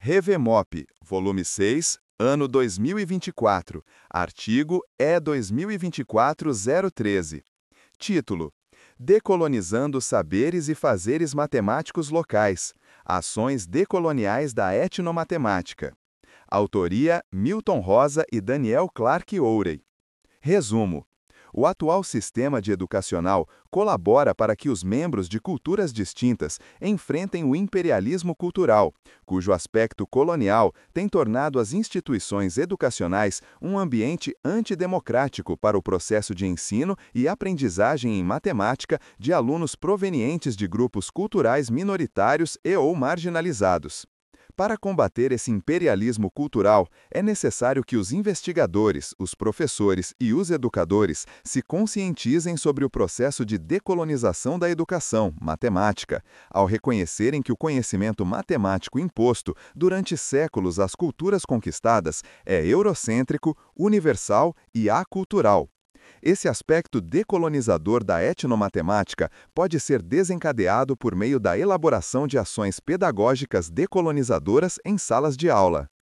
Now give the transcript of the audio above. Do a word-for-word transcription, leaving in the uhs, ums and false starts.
Revemop, volume seis, ano dois mil e vinte e quatro, artigo E dois mil e vinte e quatro zero treze. Título: Decolonizando saberes e fazeres matemáticos locais. Ações decoloniais da etnomatemática. Autoria: Milton Rosa e Daniel Clark Ourey. Resumo: o atual sistema de educacional colabora para que os membros de culturas distintas enfrentem o imperialismo cultural, cujo aspecto colonial tem tornado as instituições educacionais um ambiente antidemocrático para o processo de ensino e aprendizagem em matemática de alunos provenientes de grupos culturais minoritários e ou marginalizados. Para combater esse imperialismo cultural, é necessário que os investigadores, os professores e os educadores se conscientizem sobre o processo de decolonização da educação, matemática, ao reconhecerem que o conhecimento matemático imposto durante séculos às culturas conquistadas é eurocêntrico, universal e acultural. Esse aspecto decolonizador da etnomatemática pode ser desencadeado por meio da elaboração de ações pedagógicas decolonizadoras em salas de aula.